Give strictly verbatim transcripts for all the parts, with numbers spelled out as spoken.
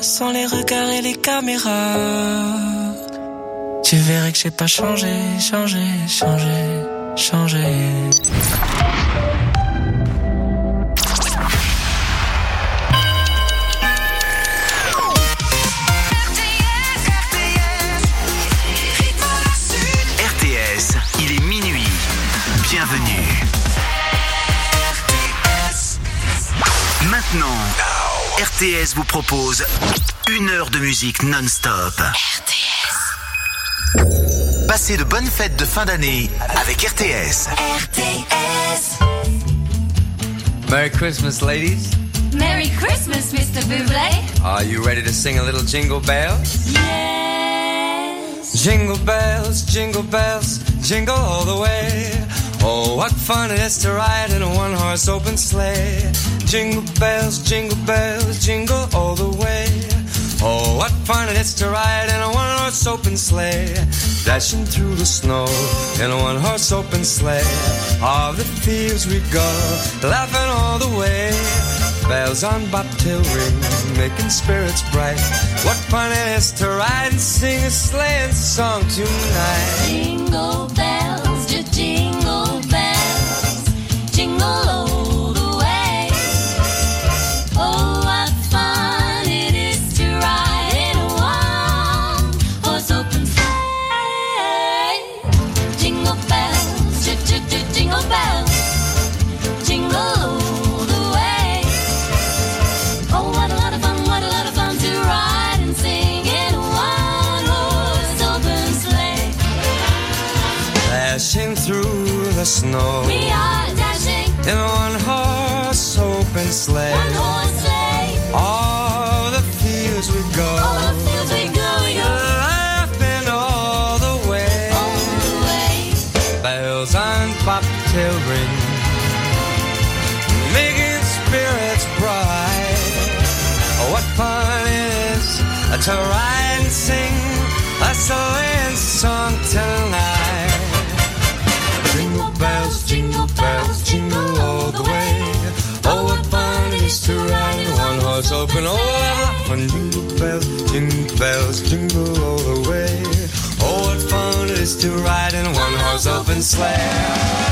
sans les regards et les caméras. Tu verrais que j'ai pas changé, changé, changé, changé. R T S, il est minuit. Bienvenue. Maintenant, R T S vous propose une heure de musique non-stop. R T S. Passez de bonnes fêtes de fin d'année avec R T S. R T S. Merry Christmas, ladies. Merry Christmas, Mister Bublé. Are you ready to sing a little Jingle Bells? Yes. Jingle bells, jingle bells, jingle all the way. Oh, what fun it is to ride in a one-horse open sleigh. Jingle bells, jingle bells, jingle all the way. Oh, what fun it is to ride in a one-horse open sleigh. Dashing through the snow in a one-horse open sleigh. All the fields we go, laughing all the way. Bells on bobtail ring, making spirits bright. What fun it is to ride and sing a sleighing song tonight. Jingle bells, just jingle bells, jingle all the way. Oh, what fun it is to ride in a one-horse open sleigh. Jingle bells, just, just, just jingle bells, jingle all the way. Oh, what a lot of fun, what a lot of fun to ride and sing in a one-horse open sleigh. Dashing through the snow, We are dashing in a one-horse open sleigh. one-horse sleigh. All the fields we go, All the fields we go, we go laughing all the way. all the way. Bells on bobtail ring, making spirits bright. Oh, what fun it is to ride and sing a sleighing song tonight. Jingle bells, jingle bells, jingle all the way. Oh, what fun it is to ride in one horse open. Oh, what fun! Jingle bells, jingle bells, jingle all the way. Oh, what fun it is to ride in a one horse open sleigh.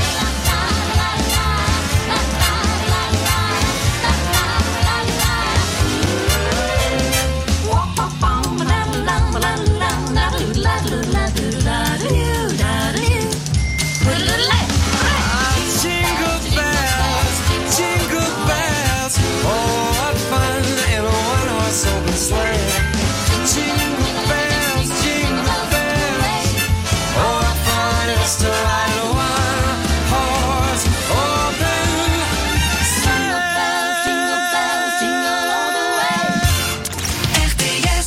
Jingle bells, jingle bells. Oh, what fun in a one-horse open sleigh. Jingle bells, jingle bells. Oh, what fun it is to ride in a one-horse open sleigh. Jingle bells, jingle all the way. R T S.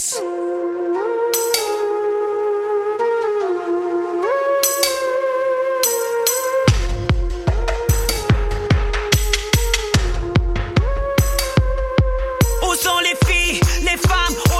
Où sont les filles, les femmes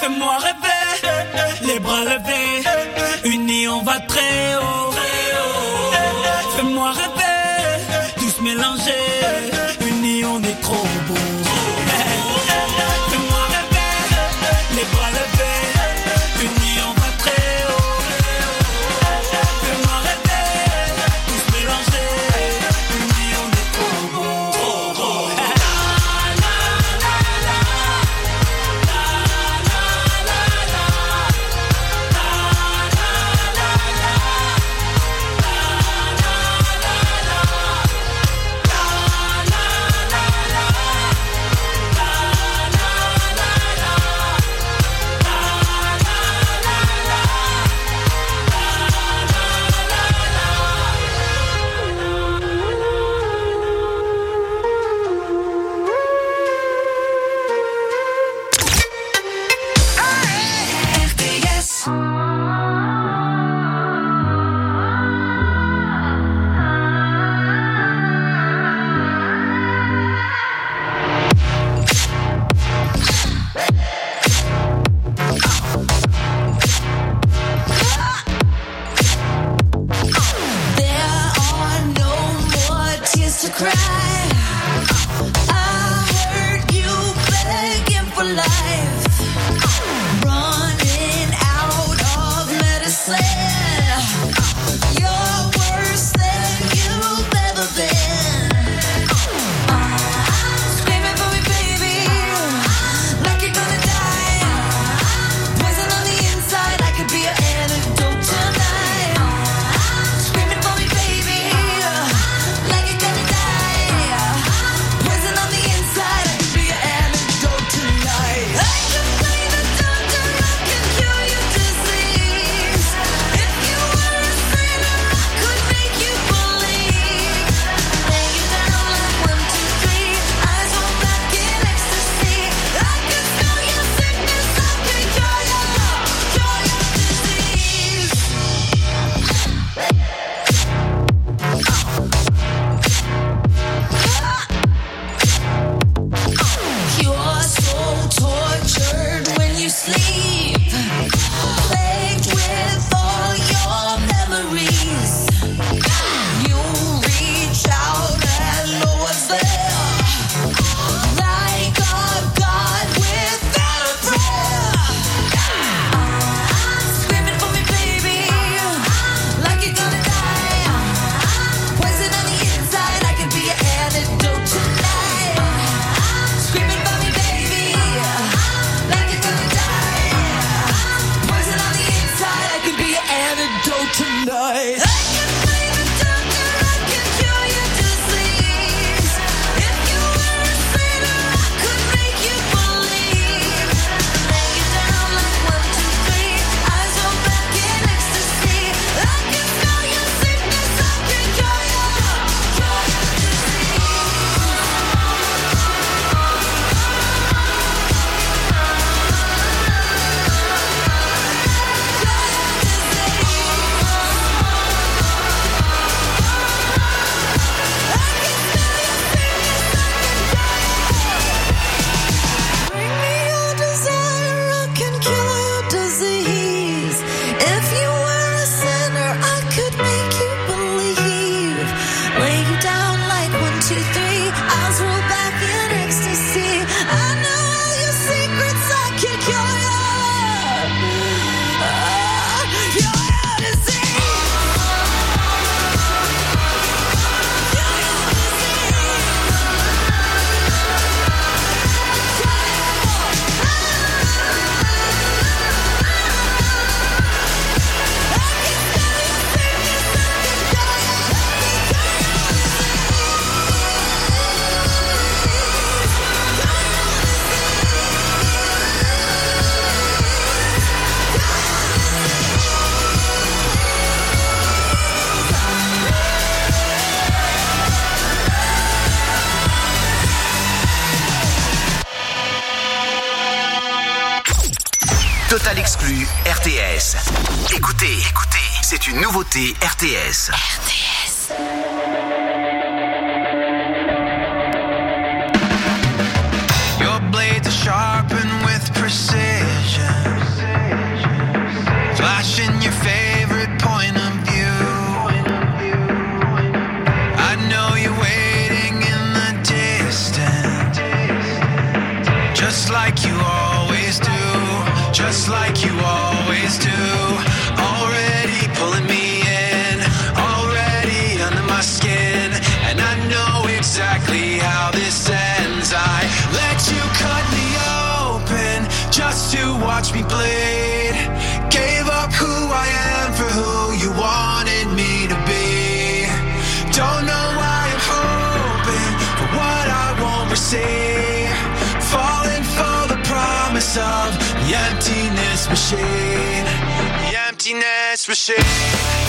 Fais-moi rêver, les bras levés, unis on va très haut. Fais-moi rêver, tous mélangés, unis on est trop beau. Fais-moi rêver, les bras levés, unis on va très haut. Fais-moi rêver, tous mélangés, unis on est trop beau. Trop beau. Total exclu R T S. Écoutez, écoutez, c'est une nouveauté R T S. R T S. Your blades are sharpened with precision. just like you always do. Already pulling me in, already under my skin, and I know exactly how this ends. I let you cut me open just to watch me bleed. Gave up who I am for who you wanted me to be. Don't know why I'm hoping for what I won't receive. Falling for the promise of the emptiness machine. The emptiness machine.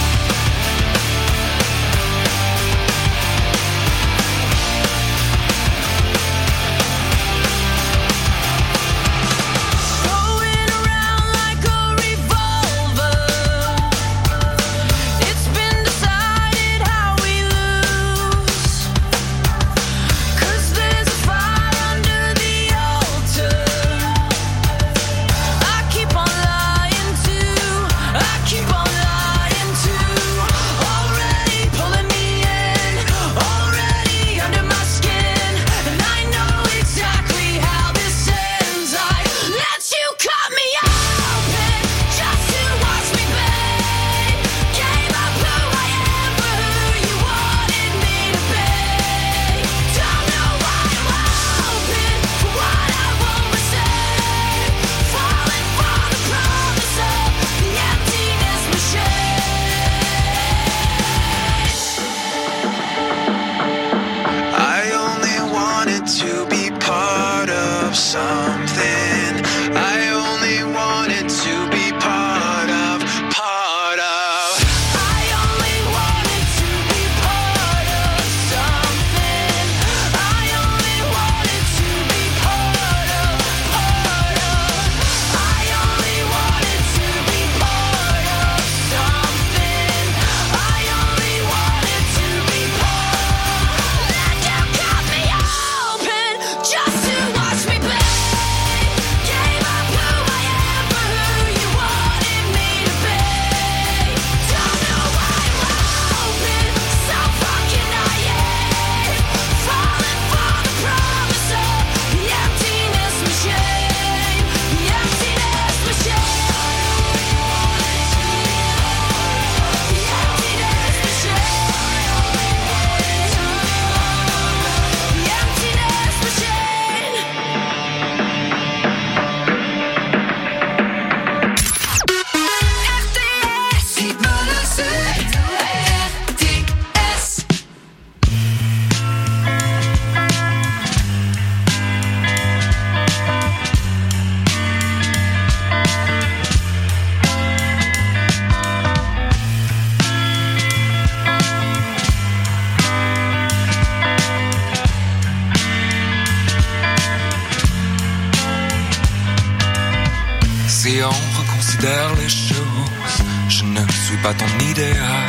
Si on reconsidère les choses, je ne suis pas ton idéal.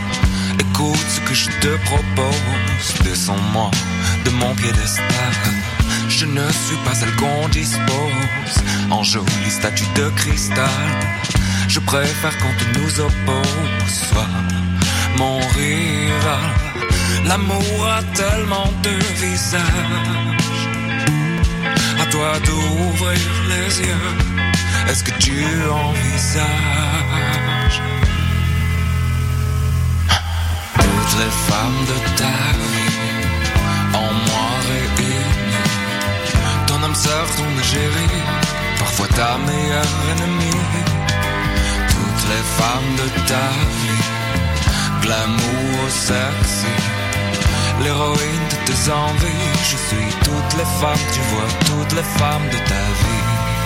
Écoute ce que je te propose, descends-moi de mon piédestal. Je ne suis pas celle qu'on dispose en jolie statue de cristal. Je préfère qu'on nous oppose, soit mon rival. L'amour a tellement de visages, à toi d'ouvrir les yeux. Est-ce que tu envisages toutes les femmes de ta vie en moi réunies, ton âme sœur, ton égérie, parfois ta meilleure ennemie. Toutes les femmes de ta vie, glamour sexy, l'héroïne de tes envies. Je suis toutes les femmes, tu vois, toutes les femmes de ta vie.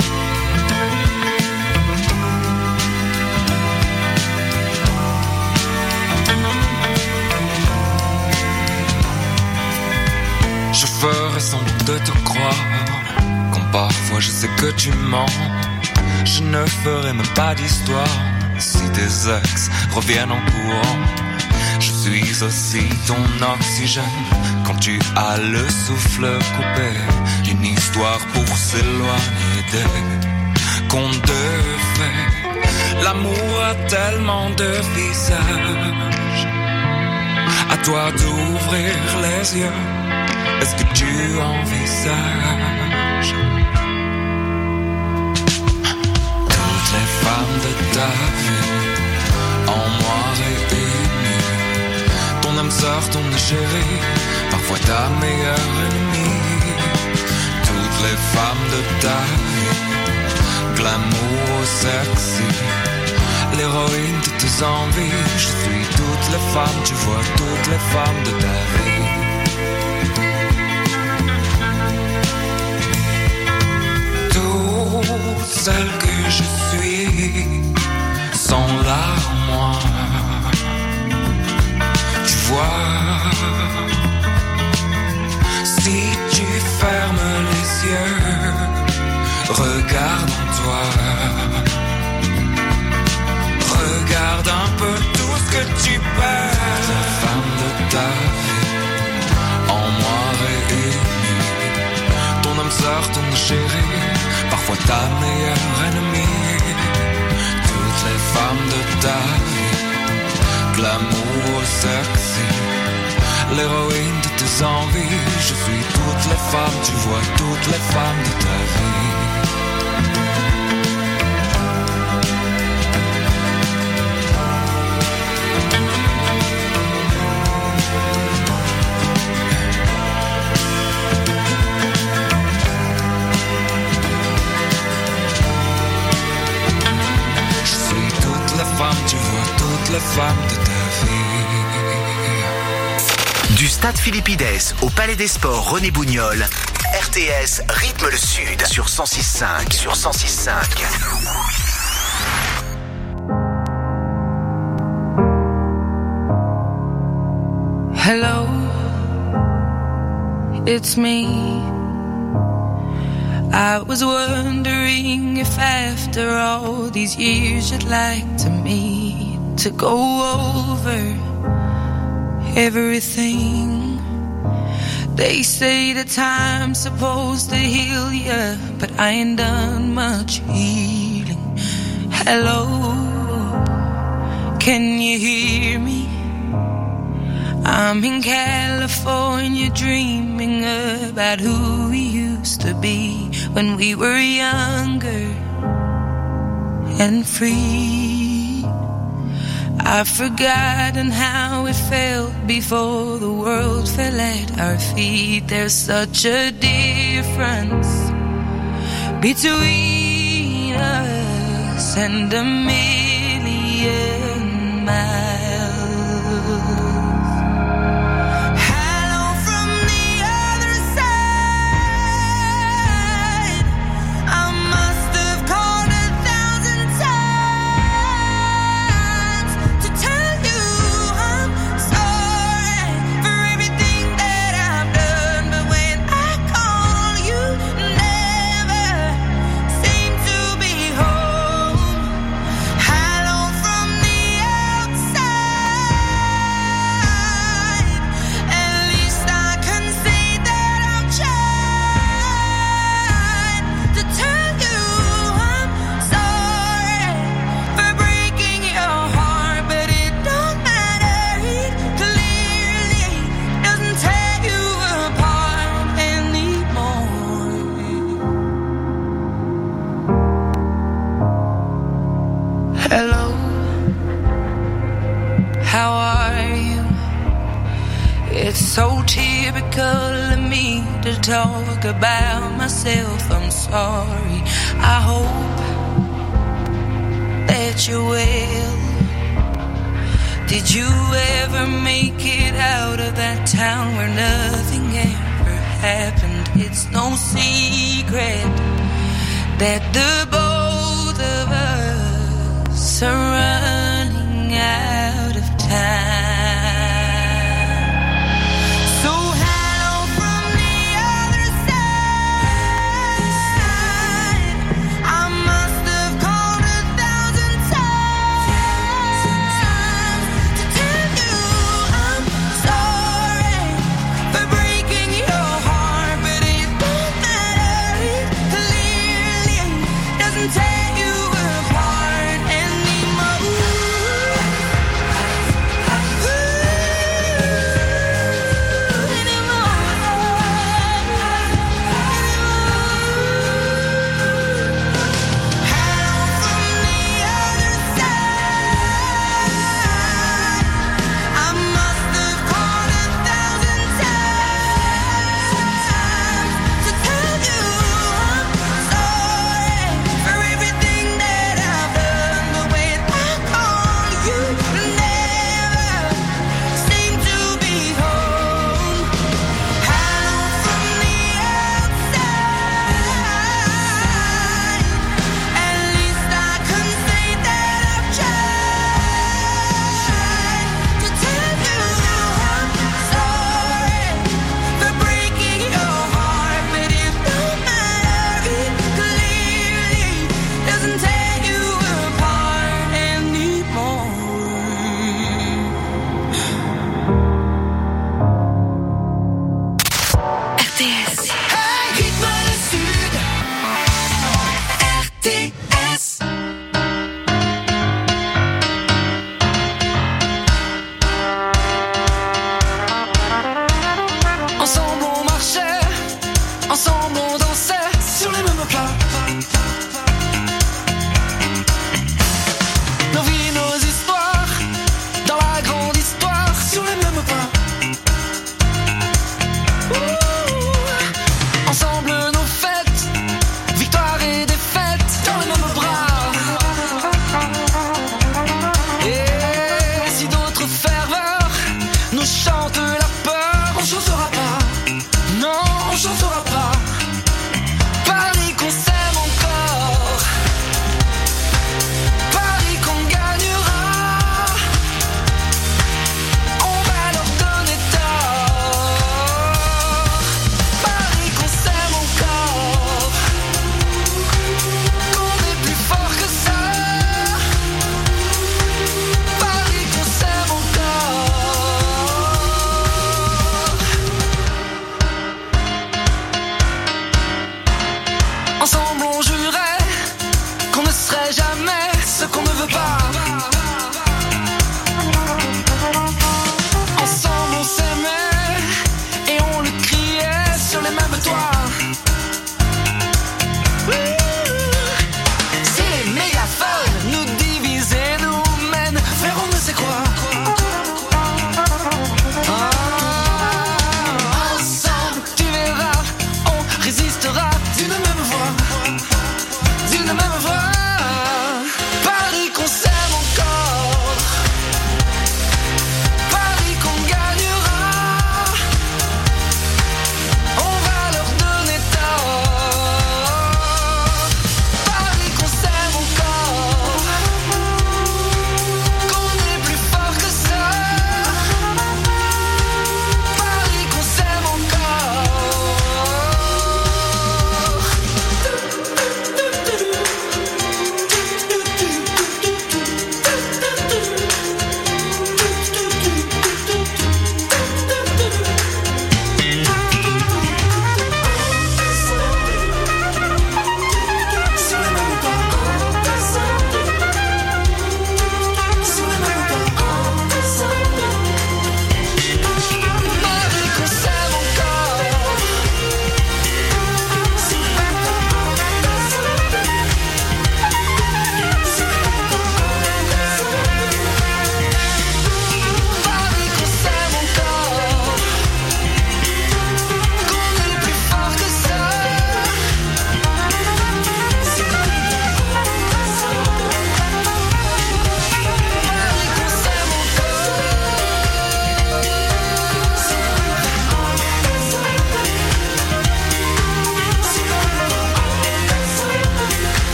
Je ferai semblant de te croire, quand parfois je sais que tu mens. Je ne ferai même pas d'histoire si tes ex reviennent en courant. Je suis aussi ton oxygène quand tu as le souffle coupé. Une histoire pour s'éloigner des contes de fées. L'amour a tellement de visages, à toi d'ouvrir les yeux. Est-ce que tu envisages sort ton chéri, parfois ta meilleure ennemie. Toutes les femmes de ta vie, glamour sexy, l'héroïne de tes envies. Je suis toutes les femmes, tu vois, toutes les femmes de ta vie. Toutes celles que je suis sont là en moi. Tu vois, si tu fermes les yeux, regarde en toi. Regarde un peu tout ce que tu perds. La femme de ta vie, en moi réunie. Ton âme sœur, ton chéri, parfois ta meilleure ennemie. Toutes les femmes de ta vie, glamour sexy, l'héroïne de tes envies. Je suis toutes les femmes, tu vois, toutes les femmes de ta vie. Tu vois toutes les femmes de ta vie. Du stade Philippides au Palais des Sports René Bougnol, R T S rythme le Sud sur cent six cinq, sur cent six cinq. Hello, it's me. I was wondering if after all these years you'd like to meet to go over everything. They say that time's supposed to heal ya, but I ain't done much healing. Hello, can you hear me? I'm in California dreaming about who we used to be when we were younger and free. I've forgotten how it felt before the world fell at our feet. There's such a difference between us and a million miles. So typical of me to talk about myself. I'm sorry. I hope that you're well. Did you ever make it out of that town where nothing ever happened? It's no secret that the both of us are running out of time. Take you apart.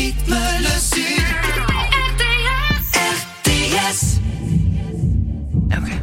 rythme le sud. R T S. Okay.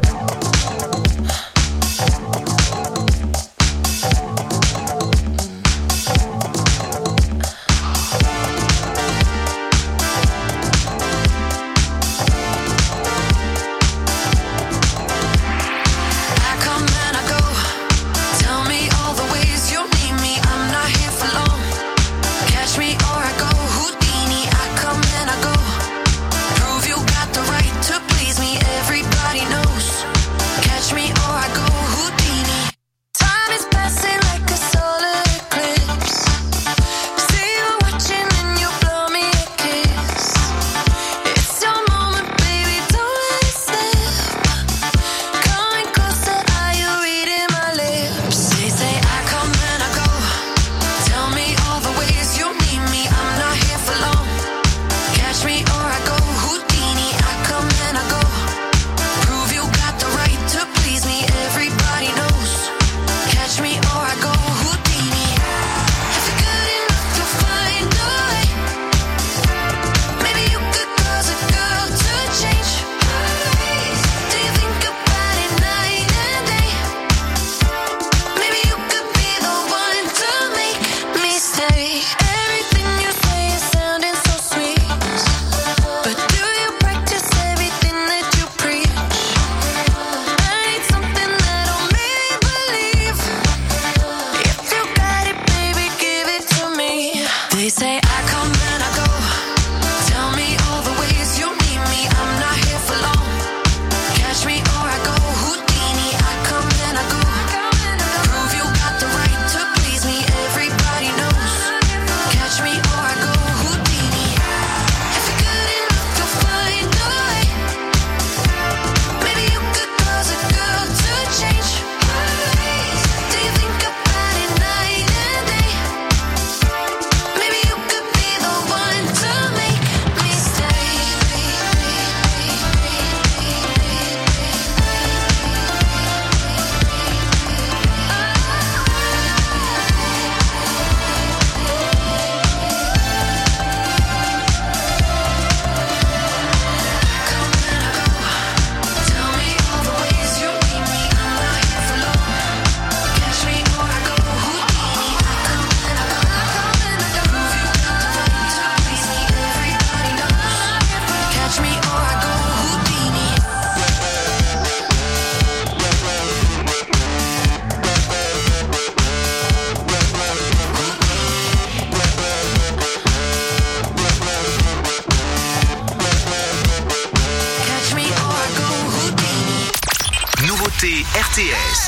R T S.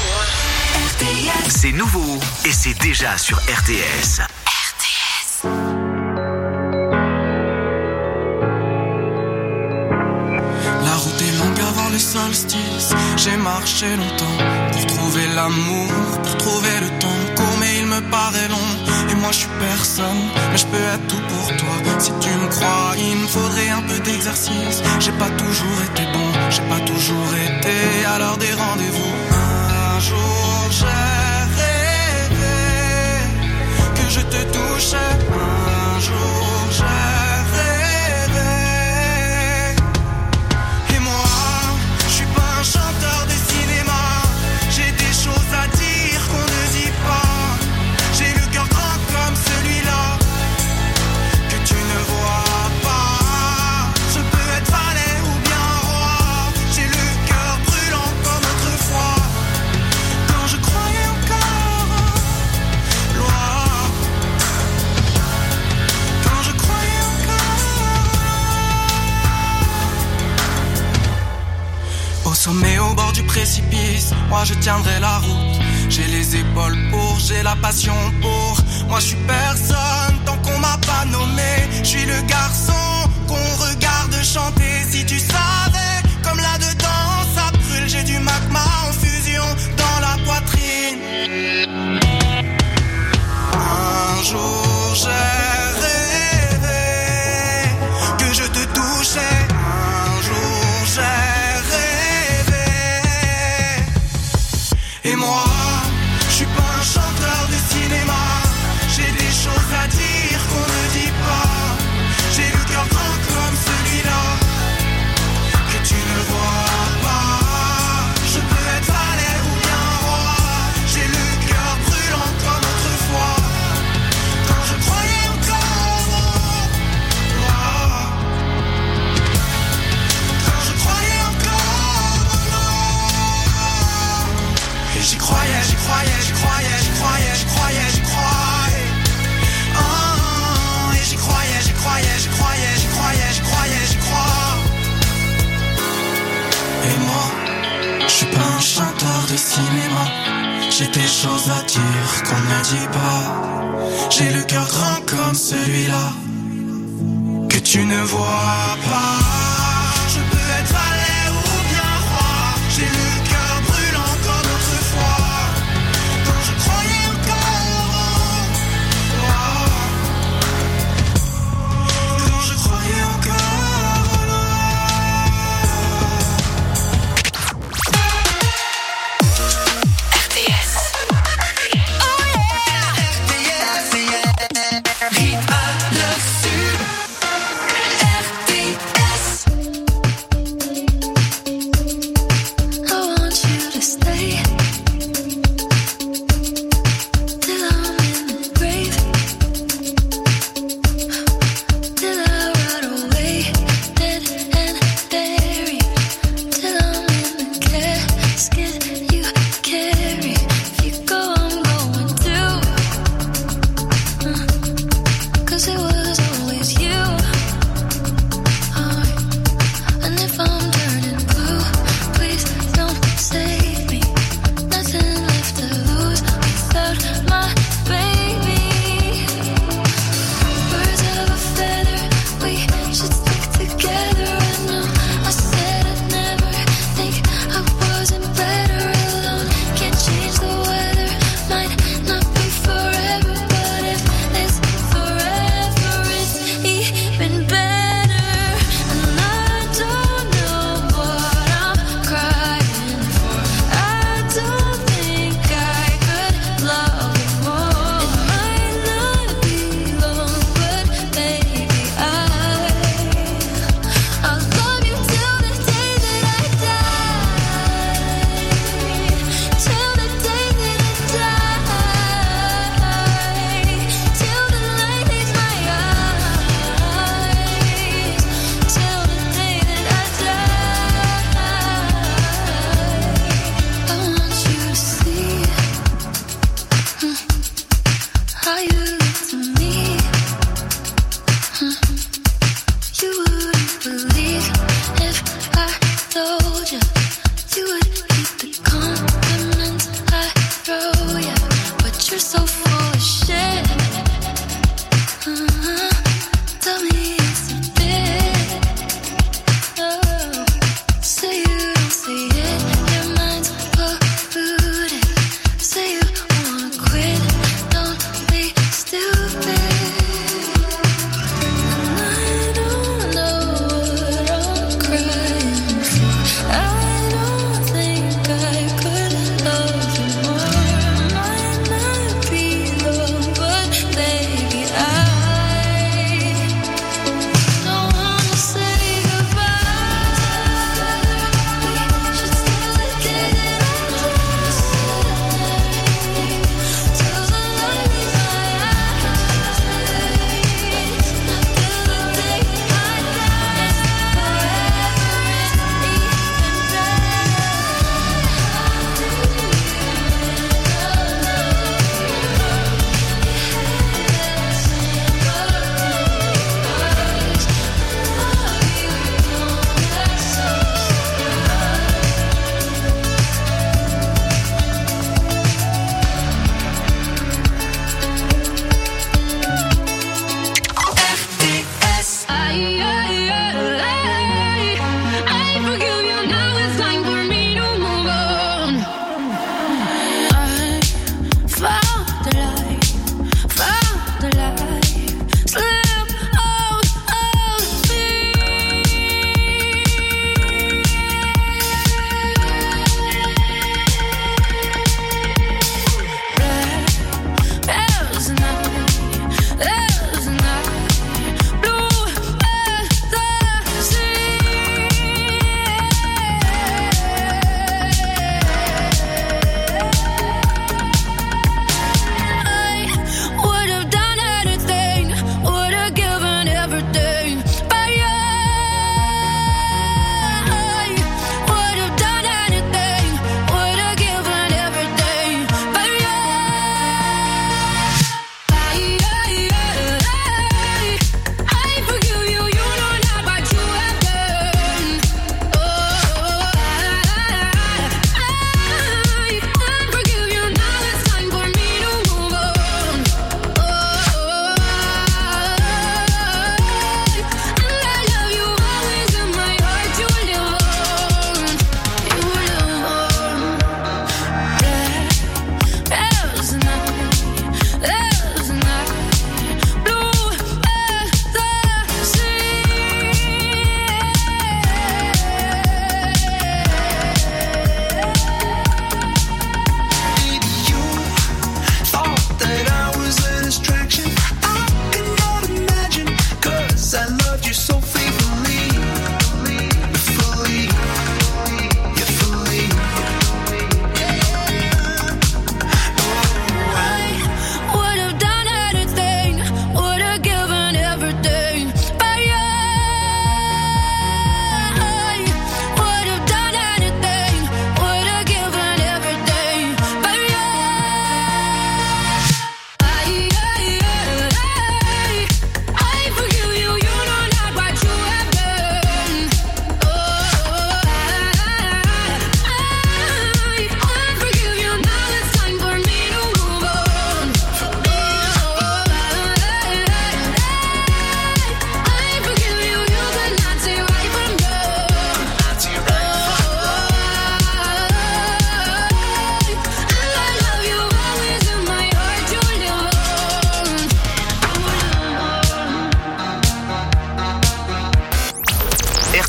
C'est nouveau et c'est déjà sur R T S. R T S. La route est longue avant le solstice. J'ai marché longtemps pour trouver l'amour, pour trouver le temps court, mais il me paraît long. Et moi je suis personne, mais je peux être tout pour toi. Si tu me crois, il me faudrait un peu d'exercice. J'ai pas toujours été bon, j'ai pas toujours été à l'heure des rendez-vous. Un jour j'ai rêvé que je te touchais. Un jour j'ai rêvé. Et moi, je suis pas un chanteur de cinéma. J'ai des choses à dire qu'on ne dit pas. J'ai le cœur grand comme celui-là que tu ne vois pas. Je peux être valet ou bien roi. J'ai le cœur brûlant comme autrefois. Quand je croyais encore loi. Quand je croyais encore. Au sommet, au bord du précipice, moi je tiendrai la route. J'ai les épaules pour, j'ai la passion pour. Moi je suis personne tant qu'on m'a pas nommé. Je suis le garçon qu'on regarde chanter. Si tu savais comme là-dedans ça brûle. J'ai du magma en fusion dans la poitrine. Un jour j'ai rêvé que je te touchais. Un jour j'ai rêvé. Et moi, je suis pas un chanteur de cinéma. J'ai des choses à dire qu'on ne dit pas. de cinéma. J'ai des choses à dire qu'on ne dit pas. J'ai le cœur grand comme celui-là que tu ne vois pas. Je peux être à l'air ou bien froid. J'ai le cœur brûlant comme autrefois. Quand je croyais encore en toi. Quand je croyais encore en toi. R T S. Oh yeah. R T S, yeah. Rythme le sud. R T S.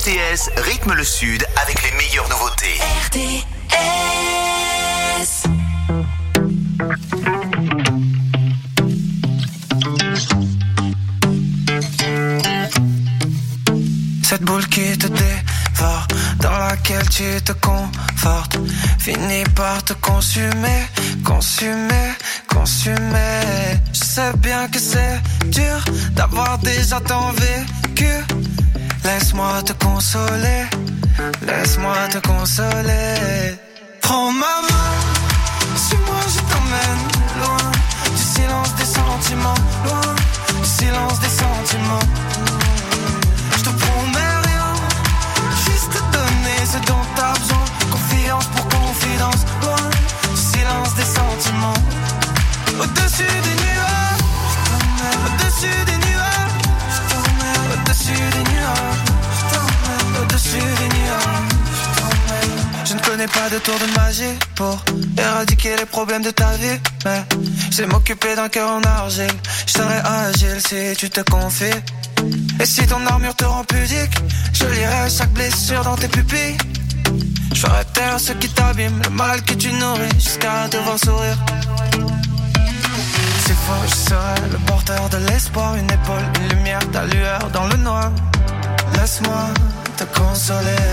T S rythme le Sud avec les meilleures nouveautés. R T S. Cette boule qui te dévore, dans laquelle tu te confortes, finit par te consumer, consumer, consumer. Je sais bien que c'est dur d'avoir déjà tant vécu. Laisse-moi te consoler, laisse-moi te consoler. Prends ma main, suis-moi, je t'emmène loin du silence des sentiments, loin du silence des sentiments. Je te promets rien, juste te donner ce dont t'as besoin. Confiance pour confidence, loin du silence des sentiments. Au-dessus des nuages, je t'emmène. Au-dessus des nuages, je t'emmène. Au-dessus des nuages, je t'emmène. Au-dessus des nuages, je t'emmène. Je ne connais pas de tour de magie pour éradiquer les problèmes de ta vie, mais je sais m'occuper d'un cœur en argile. Je serai agile si tu te confies. Et si ton armure te rend pudique, je lirai chaque blessure dans tes pupilles. Je ferai taire ce qui t'abîme, le mal que tu nourris, jusqu'à te voir sourire. C'est faux, je serai le porteur de l'espoir, une épaule, une lumière, ta lueur dans le noir. Laisse-moi te consoler.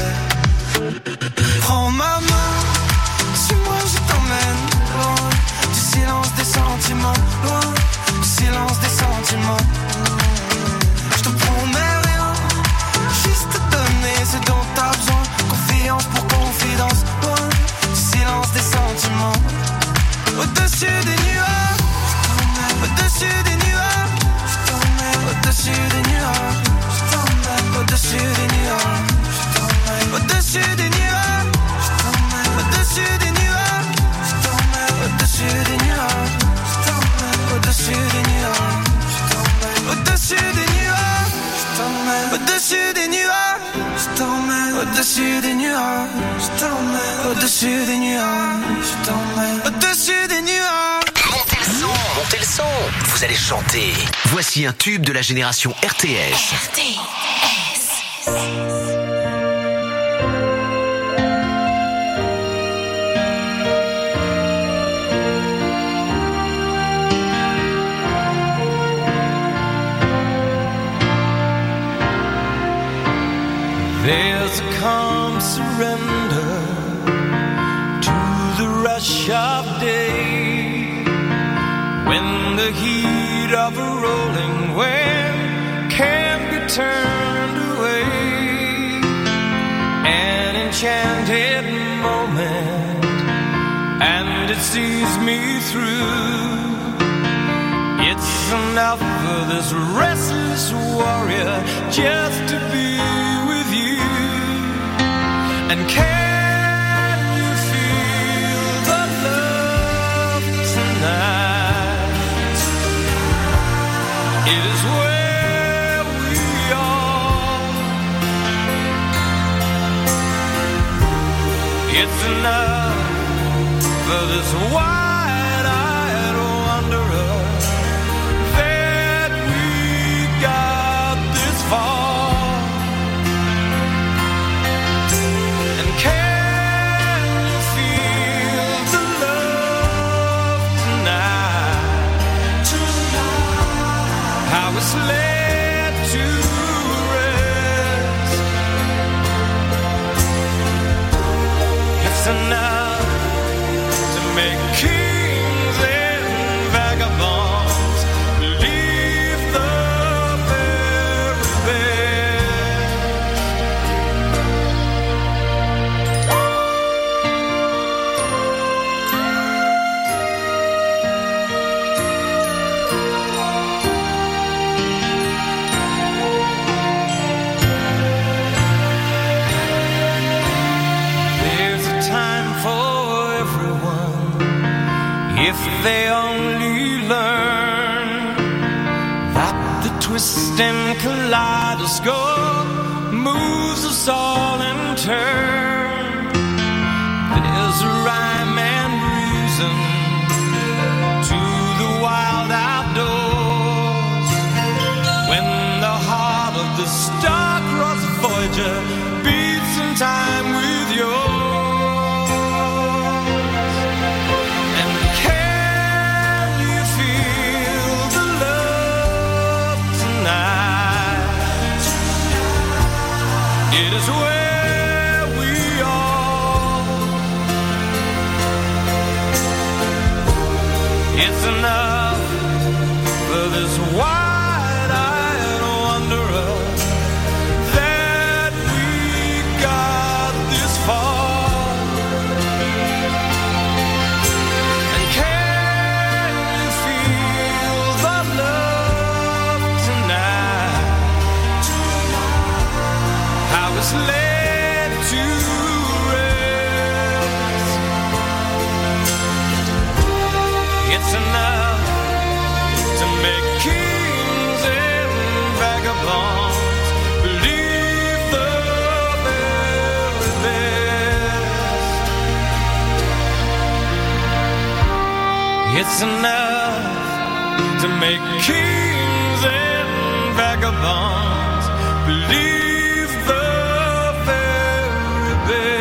Prends ma main, suis-moi, je t'emmène loin du silence des sentiments, loin du silence des sentiments. Je te promets rien, juste te donner ce dont t'as besoin. Confiance pour confidence, loin du silence des sentiments. Au-dessus des nuages, je t'emmène. Au-dessus des nuages, je t'emmène. Au-dessus des nuages, je t'emmène. Au-dessus des nuages, je t'emmène. Au-dessus des nuages, je t'emmène. Au-dessus des nuages, je t'emmène. Au-dessus des nuages, je t'emmène. Au-dessus des nuages, je t'emmène. Au-dessus des nuages, je t'emmène. Au-dessus des nuages, je t'emmène. Au-dessus des nuages, je t'emmène. Au-dessus des nuages, je t'emmène. Au-dessus des nuages. Montez le son, montez le son. Vous allez chanter. Voici un tube de la génération R T S. R T S. There's a calm surrender to the rush of day, when the heat of a rolling wave can't be turned away. An enchanted moment, and it sees me through. It's enough for this restless warrior just to be with you. And can you feel the love tonight? It is where we are. It's enough for this wide-eyed wanderer that we got this far. Led to rest. It's enough to make kings and vagabonds leave the very if they only learn that the twisting kaleidoscope moves us all in turn. There's a rhyme and reason to the wild outdoors. When the heart of the star-crossed Voyager It is where we are. It's enough for this wide-eyed wanderer that we got this far. And can you feel the love tonight? How it's led to rest. It's enough to make kings and vagabonds believe the very best. It's enough to make kings and vagabonds believe the very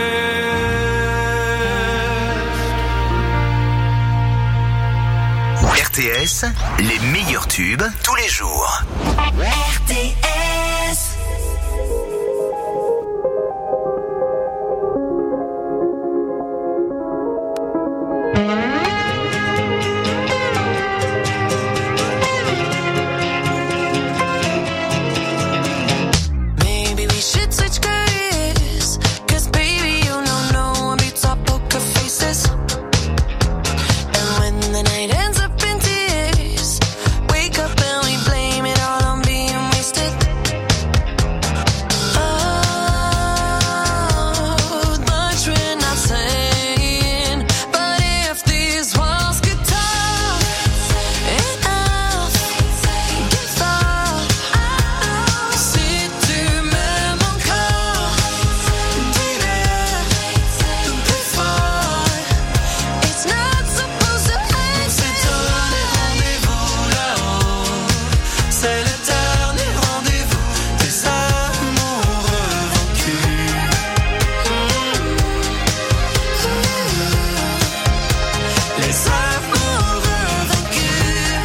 best. R T S, les meilleurs tubes tous les jours. R T S. Maybe we should switch careers. 'Cause baby, you know no one beats our poker faces. And when the night ends up in tears, wake up and we blame it all on being wasted. Oh, much we're not saying. But if these walls could talk, enough, give up. Si tu m'aimes encore, dis-le plus fort. It's not supposed to end. C'est donné rendez-vous là-haut. C'est le dernier rendez-vous des amoureux vaincus. Les amoureux vaincus.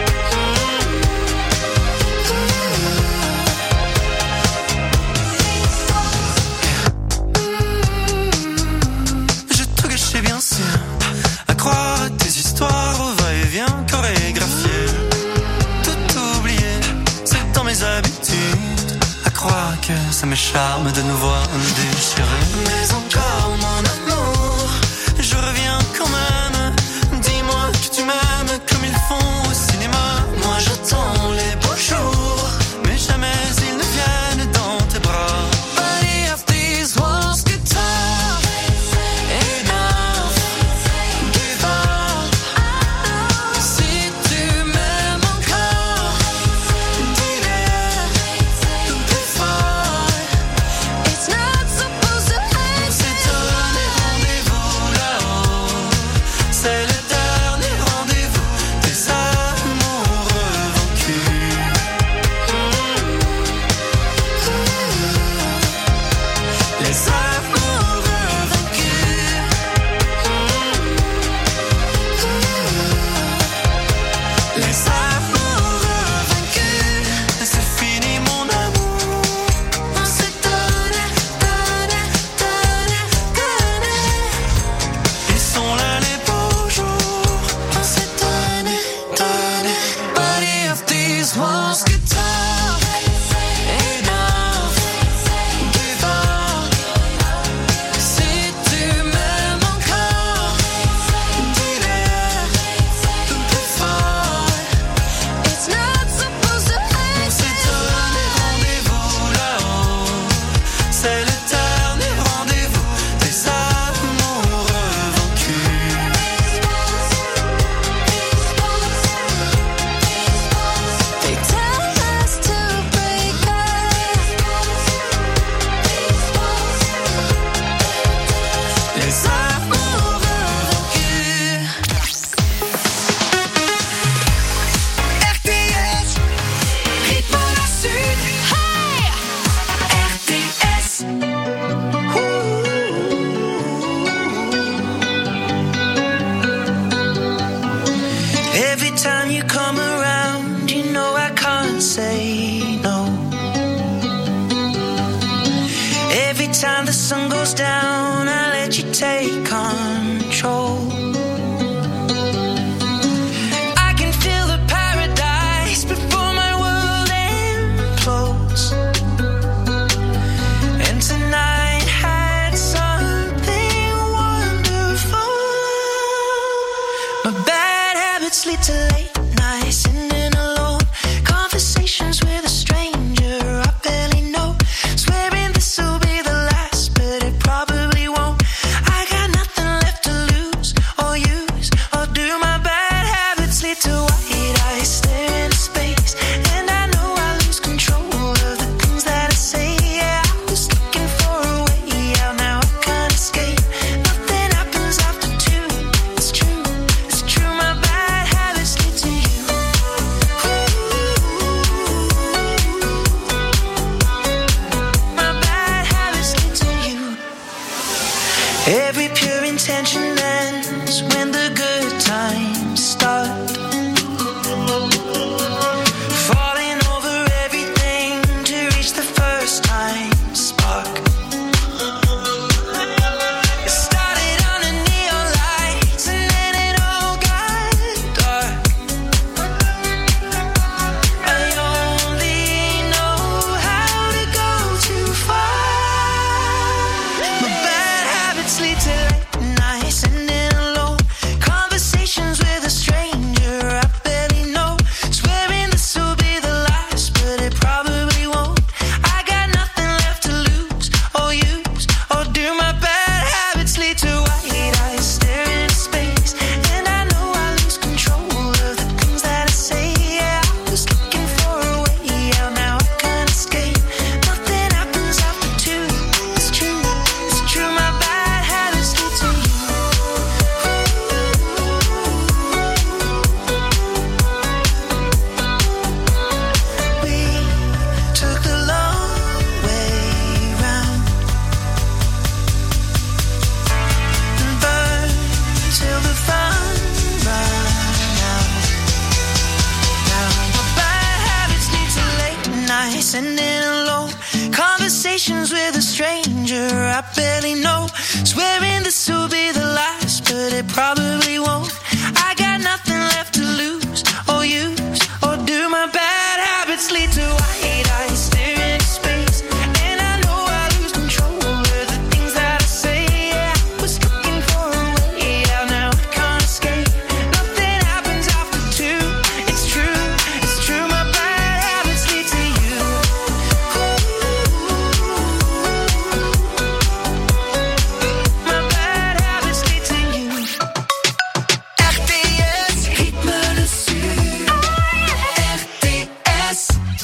J'ai tout gâché bien sûr, à croire à tes histoires au va-et-vient chorégraphiées. Tout oublié, c'est dans mes habitudes, à croire que ça me charme de nous voir nous déchirer. Mais encore mon amour, je reviens quand même. Dis-moi que tu m'aimes comme ils font au cinéma. Moi j'attends les beaux jours, mais jamais ils ne viennent dans tes bras. But if these walls could talk, enough, give up. Si tu m'aimes encore, dis-le plus fort. It's not supposed to end. C'est donné walls down, I let you take control. I can feel the paradise before my world implodes. And tonight had something wonderful. My bad habits lead to late nights, sitting alone, conversations with a stranger I barely know, swearing this will be the last, but it probably won't. I got nothing left to lose or use or do. My bad habits lead to white eyes stare into space, and I know I lose control of the things that I say. Yeah, I was looking for a way out, now I can't escape. Nothing happens after two. It's true, it's true. My bad habits lead to you. My bad habits lead to you. Every pure intention ends when the good times start. Falling over everything to reach the first time spark. It started on a neon lights and then it all got dark. I only know how to go too far. My bad habits lead to late nights, sitting alone, conversations with a stranger I barely know, swearing this will be the last, but it probably won't. I got nothing left to lose or use or do. My bad habits lead to white eyes staring into space, and I know I lose control of the things that I say. Yeah, I was looking for a way out, now I can't escape. Nothing happens after two. It's true, it's true. My bad habits lead to you. We took the long way round and burned till the fun ran out. Now my bad habits lead to late nights, sitting alone, conversations with a stranger I barely know, swearing this will be the last, but it probably won't. I got nothing left to lose or use or do. My bad habits lead to white eyes staring into space, and I know I lose control of the things that I say. Yeah, I was looking for a way out, now I can't escape. Nothing happens after two. It's true, it's true. My bad habits lead to you. My bad habits lead to you. R T S, rythme le sud. R T S.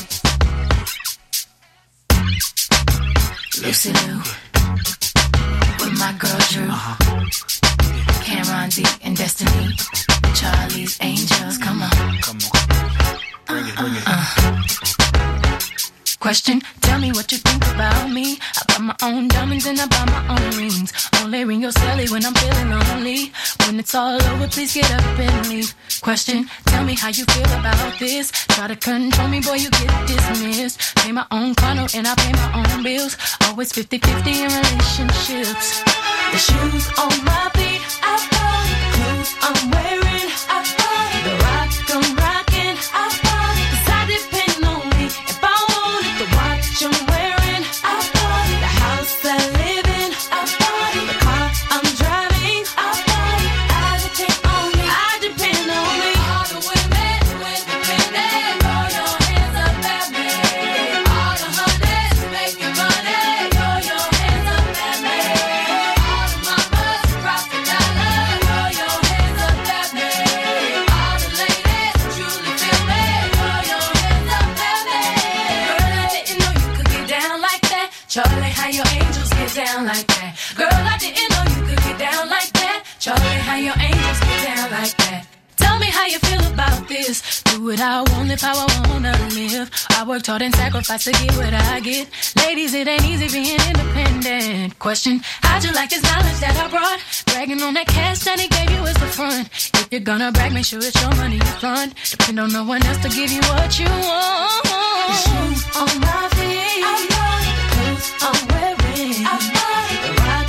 Lucy Lou with my girl Drew, Cameron D and Destiny, Charlie's Angels. Come on. Come on. Bring it, bring it. Question, tell me what you think about me. I buy my own diamonds and I buy my own rings. Only ring your celly when I'm feeling lonely. When it's all over, please get up and leave. Question, tell me how you feel about this. Try to control me, boy, you get dismissed. Pay my own condo and I pay my own bills. Always fifty-fifty in relationships. The shoes on my feet, I bought. The clothes I'm wearing, I bought. The rock I'm rocking, I bought. 'Cause I depend on me. If I wanted the watch I'm wearing, I bought. The house I live in, I bought. The car I'm driving, I bought. I depend on me. I depend on me. All the women who independent, throw your hands up at me. All the hunters making money, throw your hands up at me. All the mamas rock the dollar, throw your hands up at me. All the ladies truly feel me, throw your hands up at me. Girl, I didn't know you could get down like that. Charlie, how your angels get down like that. Girl, I didn't know you could get down like that. Charlie, how your angels get down like that. Tell me how you feel about this. Do what I want, live how I wanna live. I worked hard and sacrificed to get what I get. Ladies, it ain't easy being independent. Question, how'd you like this knowledge that I brought? Bragging on that cash that he gave you is the front. If you're gonna brag, make sure it's your money you fund. Depend on no one else to give you what you want. The shoes on my feet, I bought. The clothes I'm wearing, I bought. The rock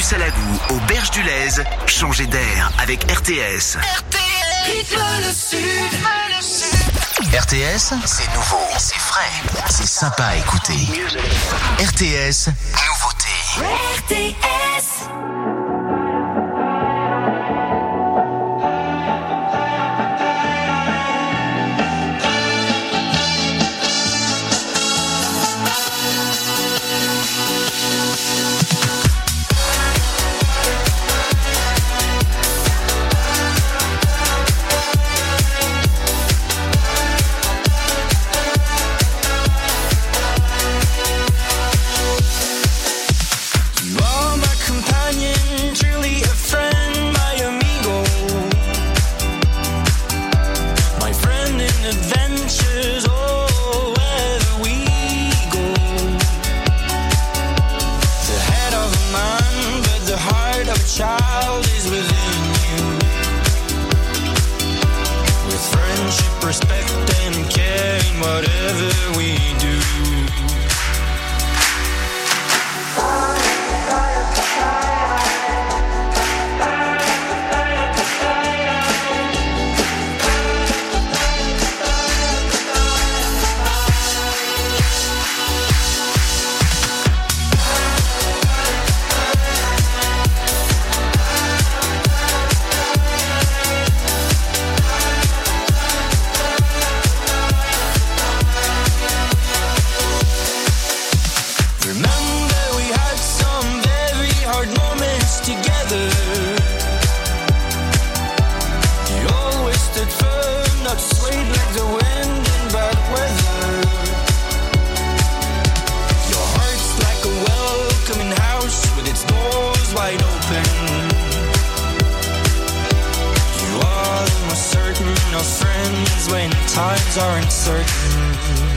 Salagou, aux Berges du Lez, changez d'air avec R T S. R T S, rythme le sud. R T S, c'est nouveau, c'est frais, c'est sympa à écouter. R T S, nouveauté. R T S. Times are uncertain.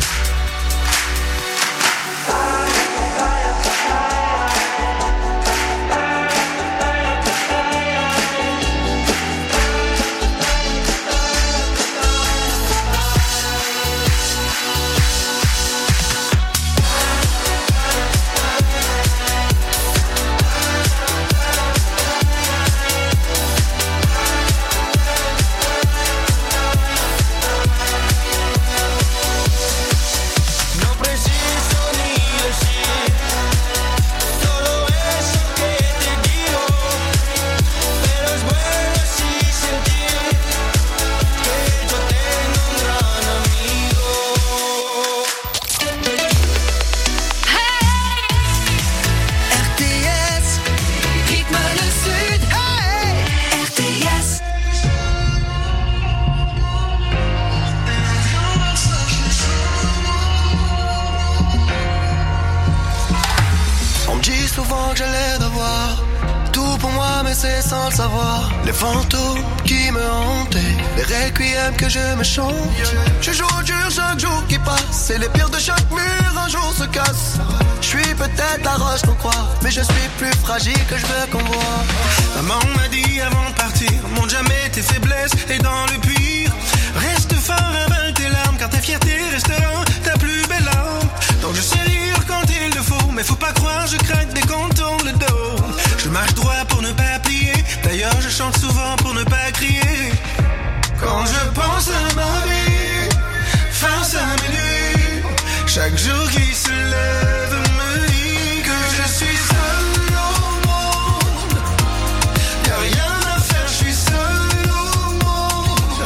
Les fantômes qui me hantaient, les requiem que je me chante. Je joue au dur chaque jour qui passe, et les pires de chaque mur un jour se cassent. Je suis peut-être la roche qu'on croit, mais je suis plus fragile que je veux qu'on voit. Maman m'a dit avant de partir, montre jamais tes faiblesses et dans le pire, reste fort, avale tes larmes, car ta fierté restera ta plus belle arme. Donc je sais rire quand il le faut, mais faut pas croire, je craque dès qu'on tourne le dos. Je marche droit pour ne pas plier, d'ailleurs je chante souvent pour ne pas crier. Quand je pense à ma vie, face à mes nuits, chaque jour qui se lève me dit que je suis seul au monde. Y'a rien à faire, je suis seul au monde.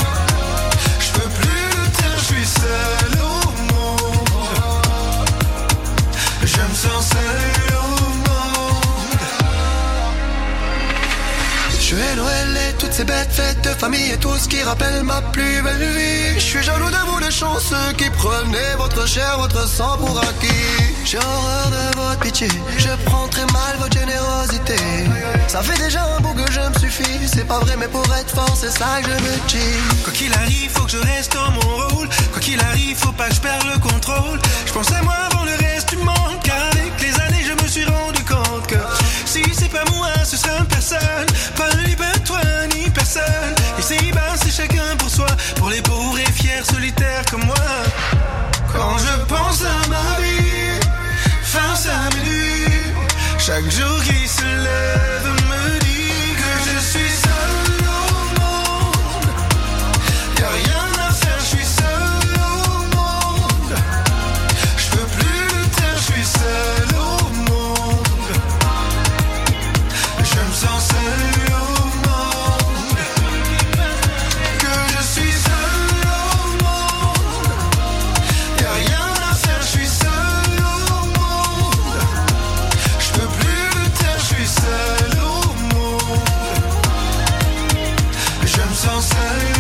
Je peux plus le taire, je suis seul au monde. Je me sens seul au monde. Je vais Noël et toutes ces bêtes fêtes de famille et tout ce qui rappelle ma plus belle vie. Je suis jaloux de vous les chanceux qui prenez votre chair, votre sang pour acquis. J'ai horreur de votre pitié, je prends très mal votre générosité. Ça fait déjà un bout que je me suffis, c'est pas vrai mais pour être fort c'est ça que je me dis. Quoi qu'il arrive, faut que je reste dans mon rôle. Quoi qu'il arrive, faut pas que je perde le contrôle. Je pense à moi avant le reste du monde, car avec les années je me suis rendu compte que si c'est pas moi, ce sera personne. Pas ni pas toi ni personne. Et c'est bas, c'est chacun pour soi, pour les pauvres et fiers solitaires comme moi. Quand je pense à ma vie, face à mes nuits, chaque jour qui se lève sens seul.